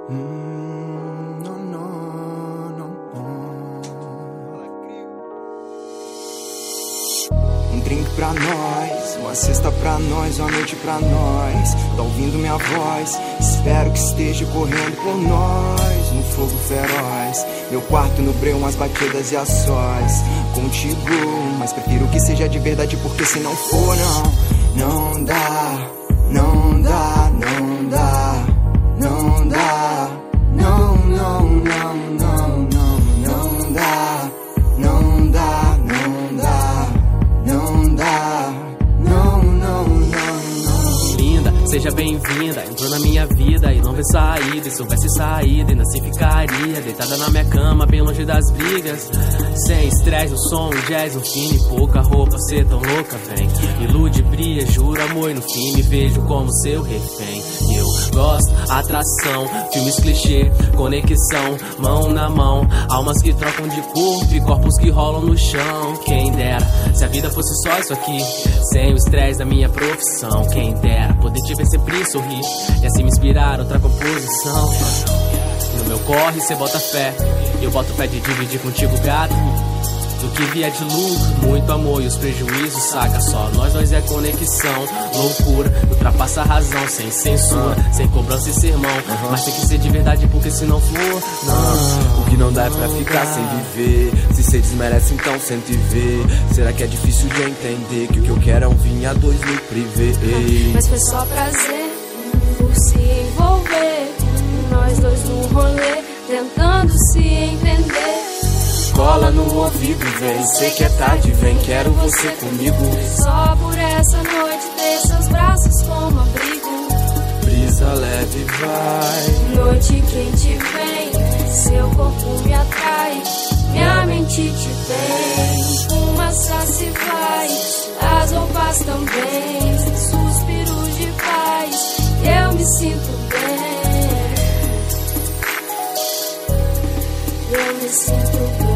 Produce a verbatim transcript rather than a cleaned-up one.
Hum, não, não, não, não. Um drink pra nós, uma cesta pra nós, uma noite pra nós. Tá ouvindo minha voz? Espero que esteja correndo por nós no fogo feroz. Meu quarto no breu, umas batidas e a sós contigo, mas prefiro que seja de verdade, porque se não for, não, não dá, não dá, não dá, não dá, não, não, não, não, não, não dá, não dá, não dá, não dá, não, não, não, não. Linda, seja bem-vinda, entrou na minha vida e não vê saída. E se houvesse saída, ainda assim ficaria deitada na minha cama, bem longe das brigas. Sem estresse, o som, o jazz, um fim e pouca roupa, cê tão louca, vem. Ilude, brilha, juro amor, e no fim me vejo como seu refém. Eu gosto, atração, filmes clichê, conexão, mão na mão, almas que trocam de corpo e corpos que rolam no chão. Quem dera, se a vida fosse só isso aqui, sem o estresse da minha profissão. Quem dera, poder te ver sempre sorrir e assim me inspirar outra composição. No meu corre cê bota fé, eu boto fé de dividir contigo, gato. Do que vier de lucro, muito amor e os prejuízos, saca só. Nós dois é conexão, loucura, ultrapassa a razão, sem censura, sem cobrança e sermão. Mas tem que ser de verdade, porque se não for, não. O que não dá é pra ficar sem viver. Se cê desmerece, então sente e vê. Será que é difícil de entender que o que eu quero é um vinho a dois no privê? Mas foi só prazer por se envolver, nós dois no rolê, tentando se entender. Cola no ouvido, vem, sei que é tarde, vem, quero você comigo. Só por essa noite ter seus braços como abrigo. Brisa leve vai, noite quente vem, seu corpo me atrai, minha mente te tem. Fumaça se vai, as roupas também, suspiros de paz, eu me sinto bem. Eu me sinto bem.